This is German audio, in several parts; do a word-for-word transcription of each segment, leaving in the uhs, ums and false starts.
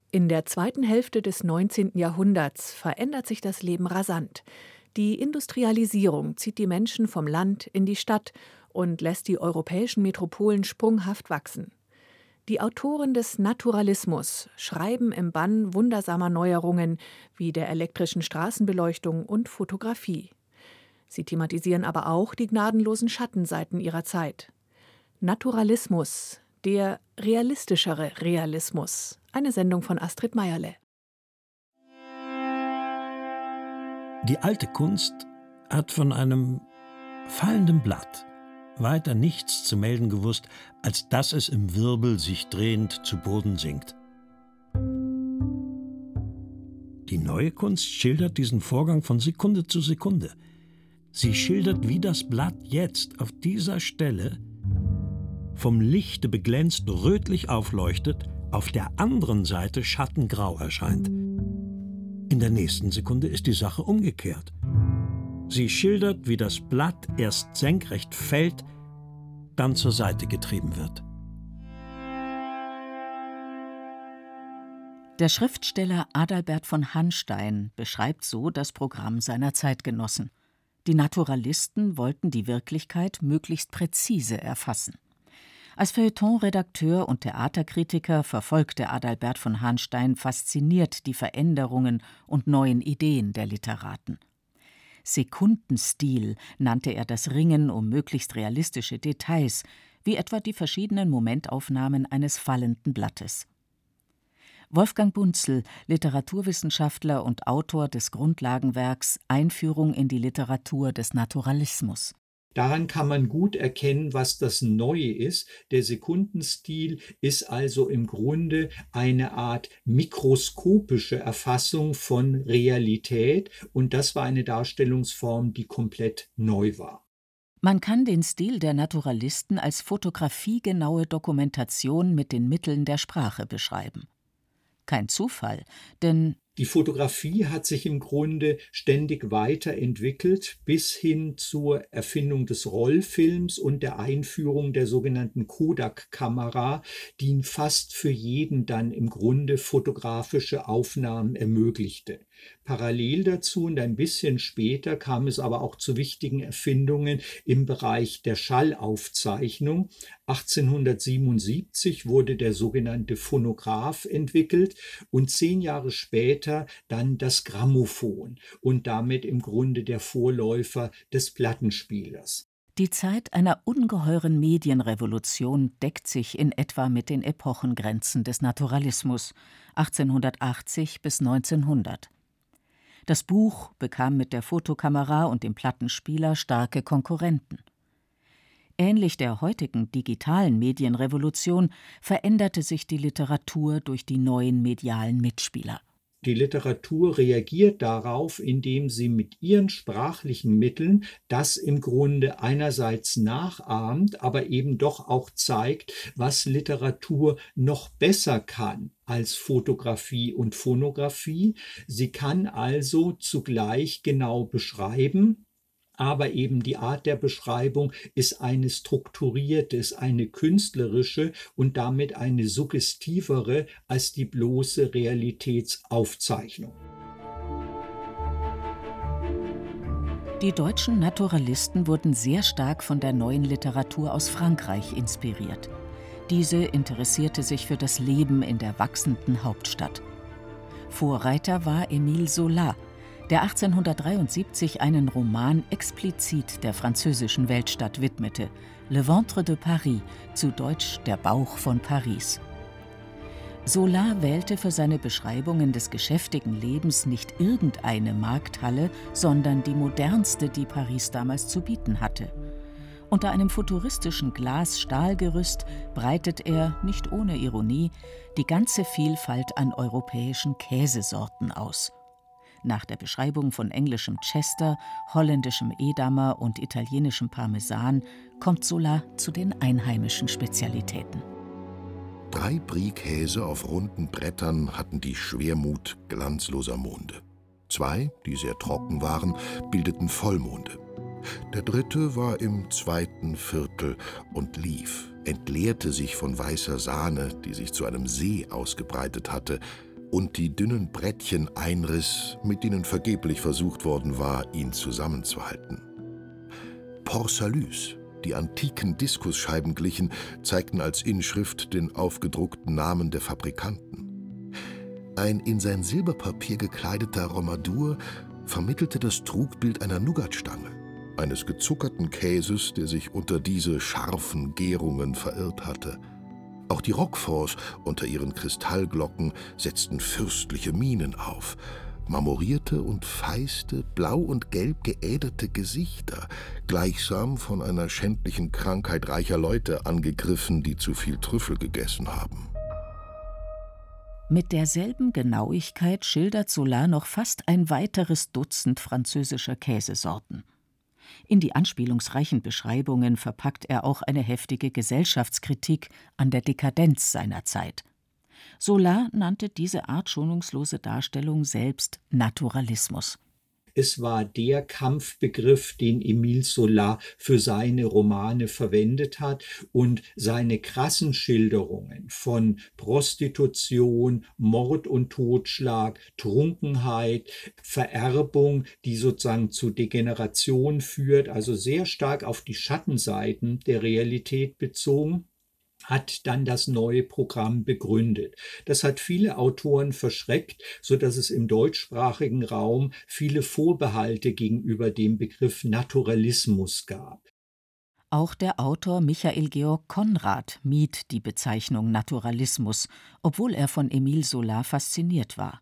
In der zweiten Hälfte des neunzehnten Jahrhunderts verändert sich das Leben rasant. Die Industrialisierung zieht die Menschen vom Land in die Stadt und lässt die europäischen Metropolen sprunghaft wachsen. Die Autoren des Naturalismus schreiben im Bann wundersamer Neuerungen wie der elektrischen Straßenbeleuchtung und Fotografie. Sie thematisieren aber auch die gnadenlosen Schattenseiten ihrer Zeit. Naturalismus, der realistischere Realismus. Eine Sendung von Astrid Meierle. Die alte Kunst hat von einem fallenden Blatt weiter nichts zu melden gewusst, als dass es im Wirbel sich drehend zu Boden sinkt. Die neue Kunst schildert diesen Vorgang von Sekunde zu Sekunde. Sie schildert, wie das Blatt jetzt auf dieser Stelle vom Lichte beglänzt rötlich aufleuchtet, auf der anderen Seite schattengrau erscheint. In der nächsten Sekunde ist die Sache umgekehrt. Sie schildert, wie das Blatt erst senkrecht fällt, dann zur Seite getrieben wird. Der Schriftsteller Adalbert von Hanstein beschreibt so das Programm seiner Zeitgenossen. Die Naturalisten wollten die Wirklichkeit möglichst präzise erfassen. Als Feuilleton-Redakteur und Theaterkritiker verfolgte Adalbert von Hanstein fasziniert die Veränderungen und neuen Ideen der Literaten. Sekundenstil nannte er das Ringen um möglichst realistische Details, wie etwa die verschiedenen Momentaufnahmen eines fallenden Blattes. Wolfgang Bunzl, Literaturwissenschaftler und Autor des Grundlagenwerks Einführung in die Literatur des Naturalismus. Daran kann man gut erkennen, was das Neue ist. Der Sekundenstil ist also im Grunde eine Art mikroskopische Erfassung von Realität, und das war eine Darstellungsform, die komplett neu war. Man kann den Stil der Naturalisten als fotografiegenaue Dokumentation mit den Mitteln der Sprache beschreiben. Kein Zufall, denn die Fotografie hat sich im Grunde ständig weiterentwickelt bis hin zur Erfindung des Rollfilms und der Einführung der sogenannten Kodak-Kamera, die fast für jeden dann im Grunde fotografische Aufnahmen ermöglichte. Parallel dazu und ein bisschen später kam es aber auch zu wichtigen Erfindungen im Bereich der Schallaufzeichnung. achtzehnhundertsiebenundsiebzig wurde der sogenannte Phonograph entwickelt und zehn Jahre später dann das Grammophon und damit im Grunde der Vorläufer des Plattenspielers. Die Zeit einer ungeheuren Medienrevolution deckt sich in etwa mit den Epochengrenzen des Naturalismus achtzehnhundertachtzig bis neunzehnhundert. Das Buch bekam mit der Fotokamera und dem Plattenspieler starke Konkurrenten. Ähnlich der heutigen digitalen Medienrevolution veränderte sich die Literatur durch die neuen medialen Mitspieler. Die Literatur reagiert darauf, indem sie mit ihren sprachlichen Mitteln das im Grunde einerseits nachahmt, aber eben doch auch zeigt, was Literatur noch besser kann als Fotografie und Phonographie. Sie kann also zugleich genau beschreiben, aber eben die Art der Beschreibung ist eine strukturierte, ist eine künstlerische und damit eine suggestivere als die bloße Realitätsaufzeichnung. Die deutschen Naturalisten wurden sehr stark von der neuen Literatur aus Frankreich inspiriert. Diese interessierte sich für das Leben in der wachsenden Hauptstadt. Vorreiter war Émile Zola, der achtzehnhundertdreiundsiebzig einen Roman explizit der französischen Weltstadt widmete, Le Ventre de Paris, zu Deutsch Der Bauch von Paris. Zola wählte für seine Beschreibungen des geschäftigen Lebens nicht irgendeine Markthalle, sondern die modernste, die Paris damals zu bieten hatte. Unter einem futuristischen Glas-Stahlgerüst breitet er, nicht ohne Ironie, die ganze Vielfalt an europäischen Käsesorten aus. Nach der Beschreibung von englischem Chester, holländischem Edamer und italienischem Parmesan kommt Zola zu den einheimischen Spezialitäten. Drei Brie-Käse auf runden Brettern hatten die Schwermut glanzloser Monde. Zwei, die sehr trocken waren, bildeten Vollmonde. Der dritte war im zweiten Viertel und lief, entleerte sich von weißer Sahne, die sich zu einem See ausgebreitet hatte, und die dünnen Brettchen einriss, mit denen vergeblich versucht worden war, ihn zusammenzuhalten. Porsalus, die antiken Diskusscheiben glichen, zeigten als Inschrift den aufgedruckten Namen der Fabrikanten. Ein in sein Silberpapier gekleideter Romadur vermittelte das Trugbild einer Nougatstange, eines gezuckerten Käses, der sich unter diese scharfen Gärungen verirrt hatte. Auch die Roqueforts unter ihren Kristallglocken setzten fürstliche Mienen auf, marmorierte und feiste, blau und gelb geäderte Gesichter, gleichsam von einer schändlichen Krankheit reicher Leute angegriffen, die zu viel Trüffel gegessen haben. Mit derselben Genauigkeit schildert Zola noch fast ein weiteres Dutzend französischer Käsesorten. In die anspielungsreichen Beschreibungen verpackt er auch eine heftige Gesellschaftskritik an der Dekadenz seiner Zeit. Zola nannte diese Art schonungslose Darstellung selbst Naturalismus. Es war der Kampfbegriff, den Émile Zola für seine Romane verwendet hat, und seine krassen Schilderungen von Prostitution, Mord und Totschlag, Trunkenheit, Vererbung, die sozusagen zu Degeneration führt, also sehr stark auf die Schattenseiten der Realität bezogen, hat dann das neue Programm begründet. Das hat viele Autoren verschreckt, sodass es im deutschsprachigen Raum viele Vorbehalte gegenüber dem Begriff Naturalismus gab. Auch der Autor Michael Georg Conrad mied die Bezeichnung Naturalismus, obwohl er von Émile Zola fasziniert war.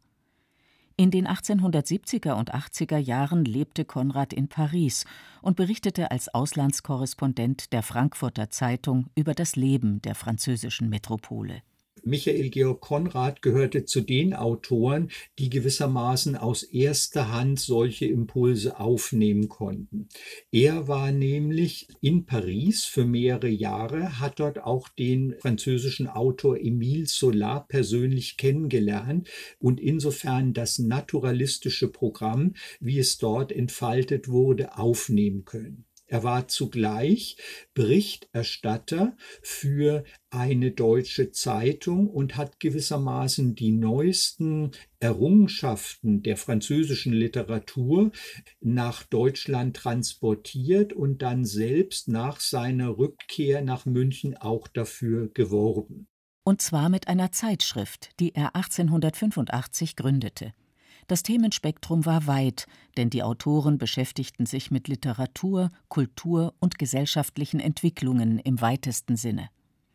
In den achtzehnhundertsiebziger und achtziger Jahren lebte Conrad in Paris und berichtete als Auslandskorrespondent der Frankfurter Zeitung über das Leben der französischen Metropole. Michael Georg Conrad gehörte zu den Autoren, die gewissermaßen aus erster Hand solche Impulse aufnehmen konnten. Er war nämlich in Paris für mehrere Jahre, hat dort auch den französischen Autor Émile Zola persönlich kennengelernt und insofern das naturalistische Programm, wie es dort entfaltet wurde, aufnehmen können. Er war zugleich Berichterstatter für eine deutsche Zeitung und hat gewissermaßen die neuesten Errungenschaften der französischen Literatur nach Deutschland transportiert und dann selbst nach seiner Rückkehr nach München auch dafür geworben. Und zwar mit einer Zeitschrift, die er achtzehnhundertfünfundachtzig gründete. Das Themenspektrum war weit, denn die Autoren beschäftigten sich mit Literatur, Kultur und gesellschaftlichen Entwicklungen im weitesten Sinne.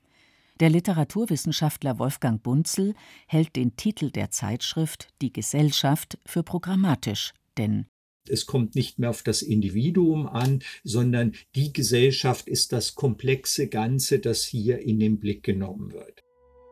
Der Literaturwissenschaftler Wolfgang Bunzel hält den Titel der Zeitschrift »Die Gesellschaft« für programmatisch, denn es kommt nicht mehr auf das Individuum an, sondern die Gesellschaft ist das komplexe Ganze, das hier in den Blick genommen wird.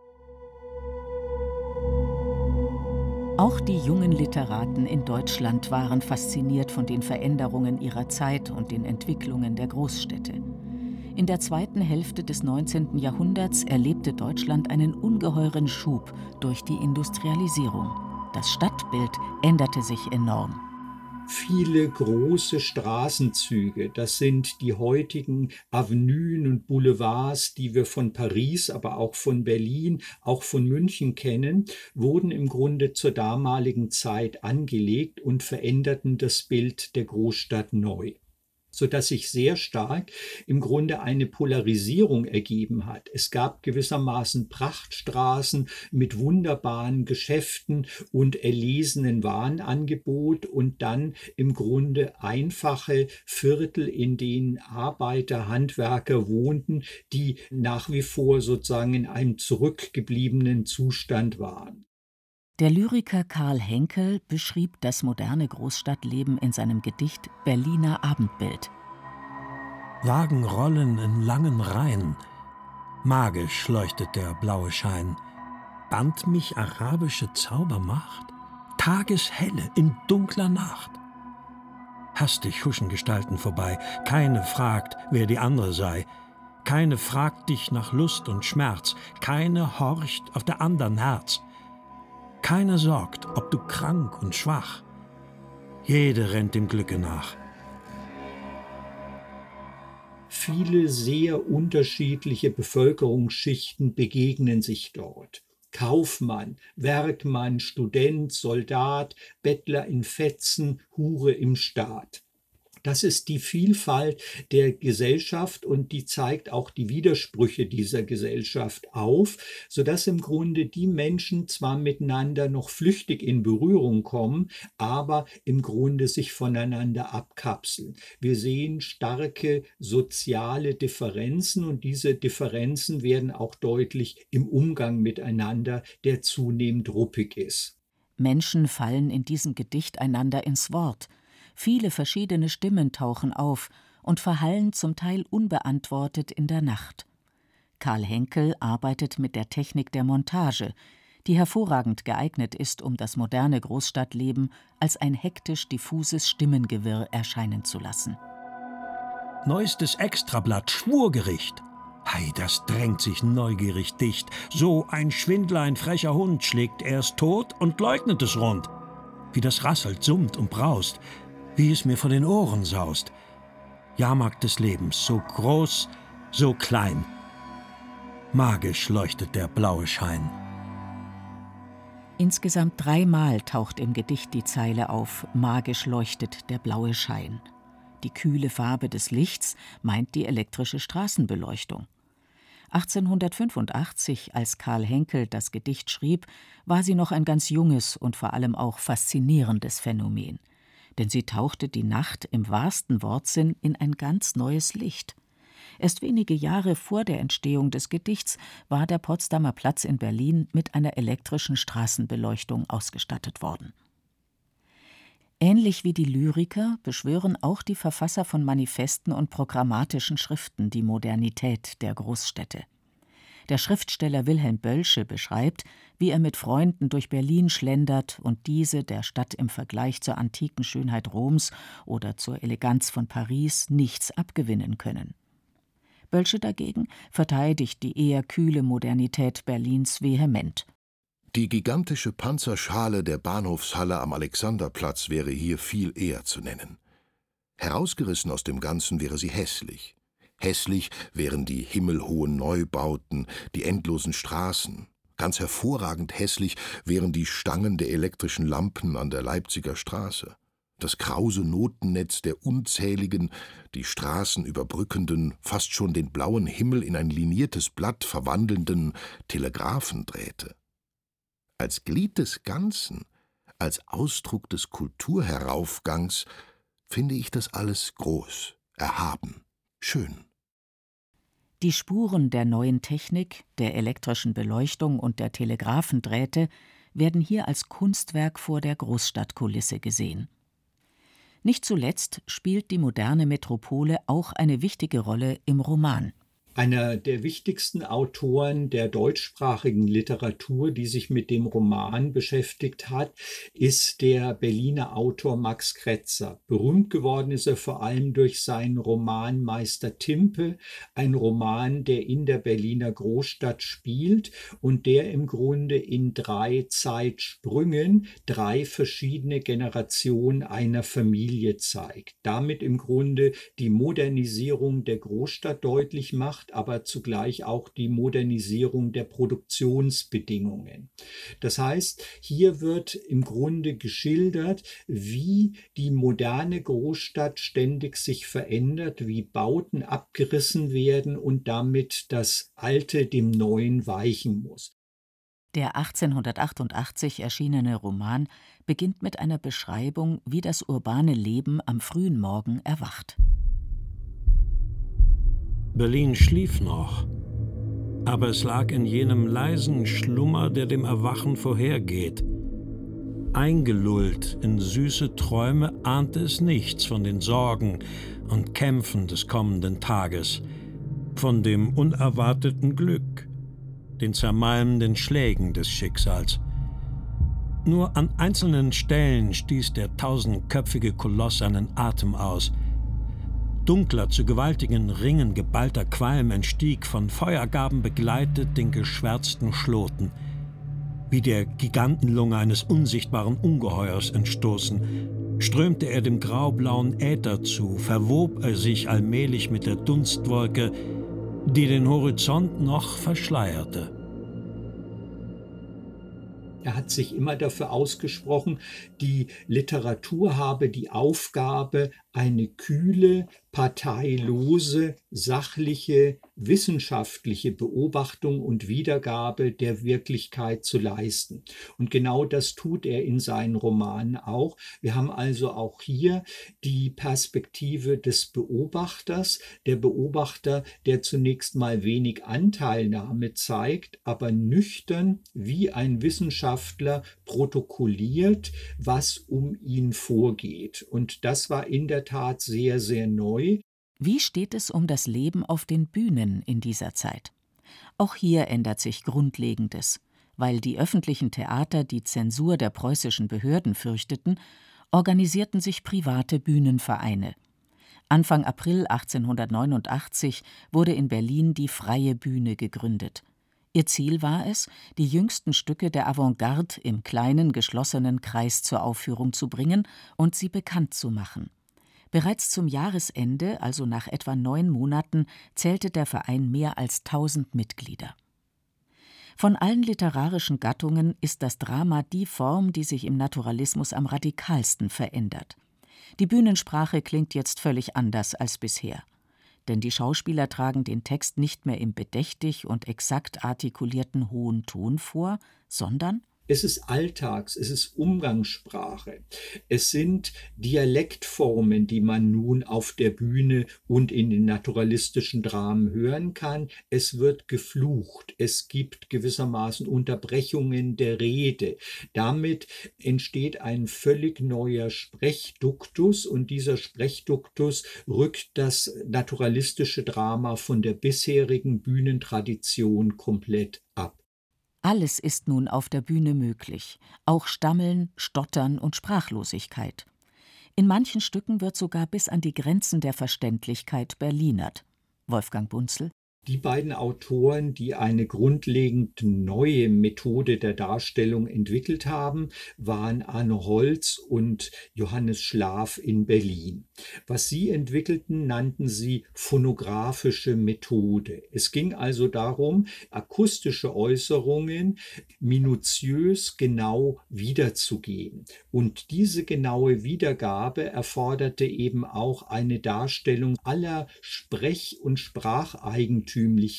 Auch die jungen Literaten in Deutschland waren fasziniert von den Veränderungen ihrer Zeit und den Entwicklungen der Großstädte. In der zweiten Hälfte des neunzehnten Jahrhunderts erlebte Deutschland einen ungeheuren Schub durch die Industrialisierung. Das Stadtbild änderte sich enorm. Viele große Straßenzüge, das sind die heutigen Avenuen und Boulevards, die wir von Paris, aber auch von Berlin, auch von München kennen, wurden im Grunde zur damaligen Zeit angelegt und veränderten das Bild der Großstadt neu, sodass sich sehr stark im Grunde eine Polarisierung ergeben hat. Es gab gewissermaßen Prachtstraßen mit wunderbaren Geschäften und erlesenen Warenangebot und dann im Grunde einfache Viertel, in denen Arbeiter, Handwerker wohnten, die nach wie vor sozusagen in einem zurückgebliebenen Zustand waren. Der Lyriker Karl Henkel beschrieb das moderne Großstadtleben in seinem Gedicht »Berliner Abendbild«. Wagen rollen in langen Reihen, magisch leuchtet der blaue Schein. Band mich arabische Zaubermacht? Tageshelle in dunkler Nacht. Hastig huschen Gestalten vorbei, keine fragt, wer die andere sei. Keine fragt dich nach Lust und Schmerz, keine horcht auf der andern Herz. Keiner sorgt, ob du krank und schwach. Jede rennt dem Glücke nach. Viele sehr unterschiedliche Bevölkerungsschichten begegnen sich dort. Kaufmann, Werkmann, Student, Soldat, Bettler in Fetzen, Hure im Staat. Das ist die Vielfalt der Gesellschaft und die zeigt auch die Widersprüche dieser Gesellschaft auf, sodass im Grunde die Menschen zwar miteinander noch flüchtig in Berührung kommen, aber im Grunde sich voneinander abkapseln. Wir sehen starke soziale Differenzen und diese Differenzen werden auch deutlich im Umgang miteinander, der zunehmend ruppig ist. Menschen fallen in diesem Gedicht einander ins Wort. Viele verschiedene Stimmen tauchen auf und verhallen zum Teil unbeantwortet in der Nacht. Karl Henkel arbeitet mit der Technik der Montage, die hervorragend geeignet ist, um das moderne Großstadtleben als ein hektisch diffuses Stimmengewirr erscheinen zu lassen. Neuestes Extrablatt, Schwurgericht. Hei, das drängt sich neugierig dicht. So ein Schwindler, ein frecher Hund, schlägt erst tot und leugnet es rund. Wie das rasselt, summt und braust, wie es mir vor den Ohren saust. Jahrmarkt des Lebens, so groß, so klein. Magisch leuchtet der blaue Schein. Insgesamt dreimal taucht im Gedicht die Zeile auf: Magisch leuchtet der blaue Schein. Die kühle Farbe des Lichts meint die elektrische Straßenbeleuchtung. achtzehnhundertfünfundachtzig, als Karl Henkel das Gedicht schrieb, war sie noch ein ganz junges und vor allem auch faszinierendes Phänomen. Denn sie tauchte die Nacht im wahrsten Wortsinn in ein ganz neues Licht. Erst wenige Jahre vor der Entstehung des Gedichts war der Potsdamer Platz in Berlin mit einer elektrischen Straßenbeleuchtung ausgestattet worden. Ähnlich wie die Lyriker beschwören auch die Verfasser von Manifesten und programmatischen Schriften die Modernität der Großstädte. Der Schriftsteller Wilhelm Bölsche beschreibt, wie er mit Freunden durch Berlin schlendert und diese der Stadt im Vergleich zur antiken Schönheit Roms oder zur Eleganz von Paris nichts abgewinnen können. Bölsche dagegen verteidigt die eher kühle Modernität Berlins vehement. Die gigantische Panzerschale der Bahnhofshalle am Alexanderplatz wäre hier viel eher zu nennen. Herausgerissen aus dem Ganzen wäre sie hässlich. Hässlich wären die himmelhohen Neubauten, die endlosen Straßen. Ganz hervorragend hässlich wären die Stangen der elektrischen Lampen an der Leipziger Straße. Das krause Notennetz der unzähligen, die Straßen überbrückenden, fast schon den blauen Himmel in ein liniertes Blatt verwandelnden Telegraphendrähte. Als Glied des Ganzen, als Ausdruck des Kulturheraufgangs, finde ich das alles groß, erhaben, schön. Die Spuren der neuen Technik, der elektrischen Beleuchtung und der Telegraphendrähte werden hier als Kunstwerk vor der Großstadtkulisse gesehen. Nicht zuletzt spielt die moderne Metropole auch eine wichtige Rolle im Roman. Einer der wichtigsten Autoren der deutschsprachigen Literatur, die sich mit dem Roman beschäftigt hat, ist der Berliner Autor Max Kretzer. Berühmt geworden ist er vor allem durch seinen Roman Meister Timpe, ein Roman, der in der Berliner Großstadt spielt und der im Grunde in drei Zeitsprüngen drei verschiedene Generationen einer Familie zeigt. Damit im Grunde die Modernisierung der Großstadt deutlich macht, aber zugleich auch die Modernisierung der Produktionsbedingungen. Das heißt, hier wird im Grunde geschildert, wie die moderne Großstadt ständig sich verändert, wie Bauten abgerissen werden und damit das Alte dem Neuen weichen muss. Der achtzehnhundertachtundachtzig erschienene Roman beginnt mit einer Beschreibung, wie das urbane Leben am frühen Morgen erwacht. Berlin schlief noch, aber es lag in jenem leisen Schlummer, der dem Erwachen vorhergeht. Eingelullt in süße Träume ahnte es nichts von den Sorgen und Kämpfen des kommenden Tages, von dem unerwarteten Glück, den zermalmenden Schlägen des Schicksals. Nur an einzelnen Stellen stieß der tausendköpfige Koloss seinen Atem aus. Dunkler, zu gewaltigen Ringen geballter Qualm entstieg, von Feuergaben begleitet, den geschwärzten Schloten. Wie der Gigantenlunge eines unsichtbaren Ungeheuers entstoßen, strömte er dem graublauen Äther zu, verwob er sich allmählich mit der Dunstwolke, die den Horizont noch verschleierte. Er hat sich immer dafür ausgesprochen, die Literatur habe die Aufgabe, eine kühle, parteilose, sachliche, wissenschaftliche Beobachtung und Wiedergabe der Wirklichkeit zu leisten. Und genau das tut er in seinen Romanen auch. Wir haben also auch hier die Perspektive des Beobachters, der Beobachter, der zunächst mal wenig Anteilnahme zeigt, aber nüchtern wie ein Wissenschaftler protokolliert, was um ihn vorgeht. Und das war in der Tat sehr, sehr neu. Wie steht es um das Leben auf den Bühnen in dieser Zeit? Auch hier ändert sich Grundlegendes. Weil die öffentlichen Theater die Zensur der preußischen Behörden fürchteten, organisierten sich private Bühnenvereine. Anfang April achtzehnhundertneunundachtzig wurde in Berlin die Freie Bühne gegründet. Ihr Ziel war es, die jüngsten Stücke der Avantgarde im kleinen, geschlossenen Kreis zur Aufführung zu bringen und sie bekannt zu machen. Bereits zum Jahresende, also nach etwa neun Monaten, zählte der Verein mehr als tausend Mitglieder. Von allen literarischen Gattungen ist das Drama die Form, die sich im Naturalismus am radikalsten verändert. Die Bühnensprache klingt jetzt völlig anders als bisher. Denn die Schauspieler tragen den Text nicht mehr im bedächtig und exakt artikulierten hohen Ton vor, sondern es ist Alltags, es ist Umgangssprache. Es sind Dialektformen, die man nun auf der Bühne und in den naturalistischen Dramen hören kann. Es wird geflucht. Es gibt gewissermaßen Unterbrechungen der Rede. Damit entsteht ein völlig neuer Sprechduktus und dieser Sprechduktus rückt das naturalistische Drama von der bisherigen Bühnentradition komplett ab. Alles ist nun auf der Bühne möglich, auch Stammeln, Stottern und Sprachlosigkeit. In manchen Stücken wird sogar bis an die Grenzen der Verständlichkeit berlinert. Wolfgang Bunzel. Die beiden Autoren, die eine grundlegend neue Methode der Darstellung entwickelt haben, waren Arno Holz und Johannes Schlaf in Berlin. Was sie entwickelten, nannten sie phonographische Methode. Es ging also darum, akustische Äußerungen minutiös genau wiederzugeben. Und diese genaue Wiedergabe erforderte eben auch eine Darstellung aller Sprech- und Spracheigentümer.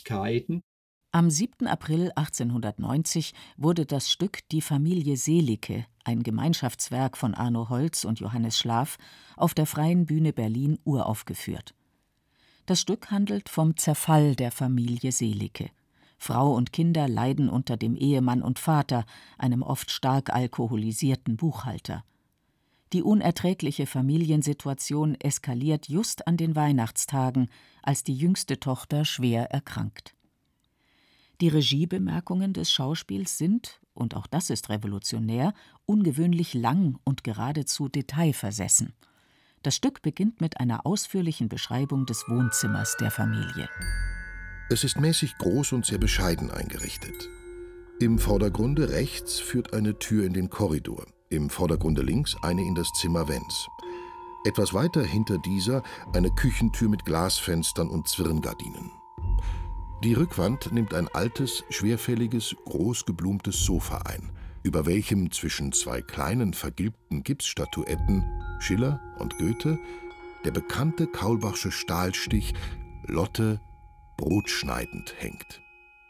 Am siebten April achtzehnhundertneunzig wurde das Stück Die Familie Seelicke, ein Gemeinschaftswerk von Arno Holz und Johannes Schlaf, auf der Freien Bühne Berlin uraufgeführt. Das Stück handelt vom Zerfall der Familie Seelicke. Frau und Kinder leiden unter dem Ehemann und Vater, einem oft stark alkoholisierten Buchhalter. Die unerträgliche Familiensituation eskaliert just an den Weihnachtstagen, als die jüngste Tochter schwer erkrankt. Die Regiebemerkungen des Schauspiels sind, und auch das ist revolutionär, ungewöhnlich lang und geradezu detailversessen. Das Stück beginnt mit einer ausführlichen Beschreibung des Wohnzimmers der Familie. Es ist mäßig groß und sehr bescheiden eingerichtet. Im Vordergrunde rechts führt eine Tür in den Korridor. Im Vordergrunde links eine in das Zimmer Wenns. Etwas weiter hinter dieser eine Küchentür mit Glasfenstern und Zwirngardinen. Die Rückwand nimmt ein altes, schwerfälliges, großgeblumtes Sofa ein, über welchem zwischen zwei kleinen vergilbten Gipsstatuetten Schiller und Goethe der bekannte Kaulbachsche Stahlstich Lotte brotschneidend hängt.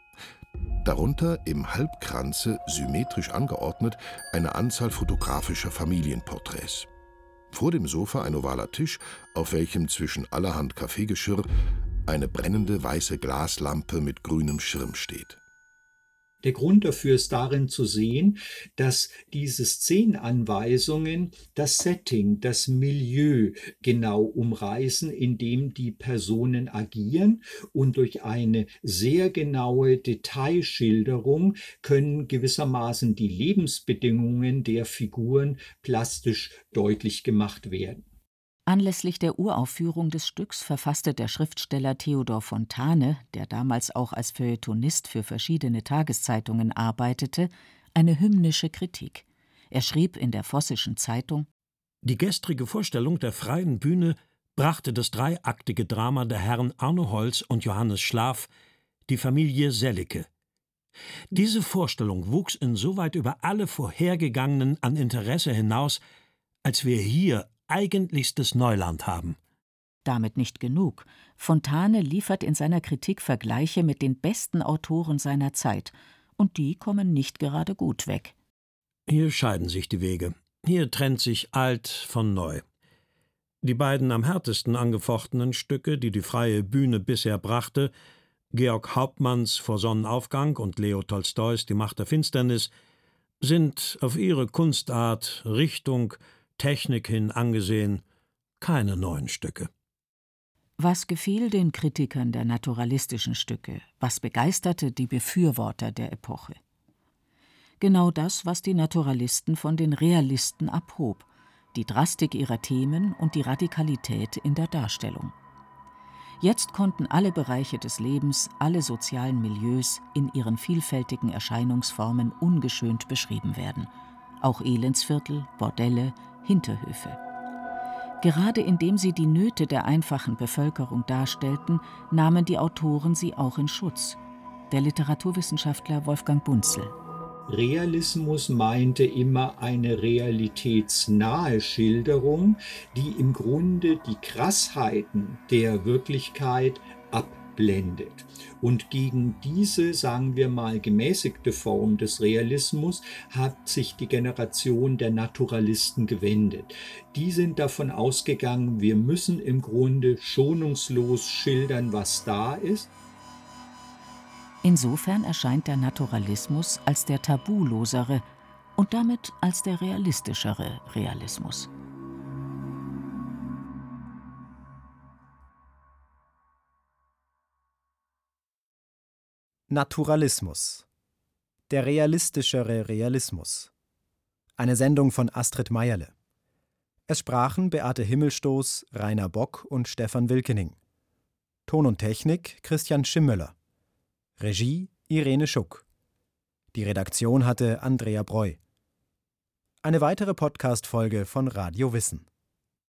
Darunter im Halbkranze, symmetrisch angeordnet, eine Anzahl fotografischer Familienporträts. Vor dem Sofa ein ovaler Tisch, auf welchem zwischen allerhand Kaffeegeschirr eine brennende weiße Glaslampe mit grünem Schirm steht. Der Grund dafür ist darin zu sehen, dass diese Szenenanweisungen das Setting, das Milieu genau umreißen, in dem die Personen agieren, und durch eine sehr genaue Detailschilderung können gewissermaßen die Lebensbedingungen der Figuren plastisch deutlich gemacht werden. Anlässlich der Uraufführung des Stücks verfasste der Schriftsteller Theodor Fontane, der damals auch als Feuilletonist für verschiedene Tageszeitungen arbeitete, eine hymnische Kritik. Er schrieb in der Vossischen Zeitung: Die gestrige Vorstellung der Freien Bühne brachte das dreiaktige Drama der Herren Arno Holz und Johannes Schlaf, Die Familie Seelicke, Diese Vorstellung wuchs insoweit über alle vorhergegangenen an Interesse hinaus, als wir hier eigentlichstes Neuland haben. Damit nicht genug. Fontane liefert in seiner Kritik Vergleiche mit den besten Autoren seiner Zeit, und die kommen nicht gerade gut weg. Hier scheiden sich die Wege. Hier trennt sich alt von neu. Die beiden am härtesten angefochtenen Stücke, die die freie Bühne bisher brachte, Georg Hauptmanns Vor Sonnenaufgang und Leo Tolstois Die Macht der Finsternis, sind auf ihre Kunstart, Richtung, Technik hin angesehen keine neuen Stücke. Was gefiel den Kritikern der naturalistischen Stücke? Was begeisterte die Befürworter der Epoche? Genau das, was die Naturalisten von den Realisten abhob: die Drastik ihrer Themen und die Radikalität in der Darstellung. Jetzt konnten alle Bereiche des Lebens, alle sozialen Milieus in ihren vielfältigen Erscheinungsformen ungeschönt beschrieben werden. Auch Elendsviertel, Bordelle, Hinterhöfe. Gerade indem sie die Nöte der einfachen Bevölkerung darstellten, nahmen die Autoren sie auch in Schutz. Der Literaturwissenschaftler Wolfgang Bunzel. Realismus meinte immer eine realitätsnahe Schilderung, die im Grunde die Krassheiten der Wirklichkeit abblendet. Und gegen diese, sagen wir mal, gemäßigte Form des Realismus hat sich die Generation der Naturalisten gewendet. Die sind davon ausgegangen, wir müssen im Grunde schonungslos schildern, was da ist. Insofern erscheint der Naturalismus als der tabulosere und damit als der realistischere Realismus. Naturalismus. Der realistischere Realismus. Eine Sendung von Astrid Meierle. Es sprachen Beate Himmelstoß, Rainer Bock und Stefan Wilkening. Ton und Technik Christian Schimmöller. Regie Irene Schuck. Die Redaktion hatte Andrea Breu. Eine weitere Podcast-Folge von Radio Wissen.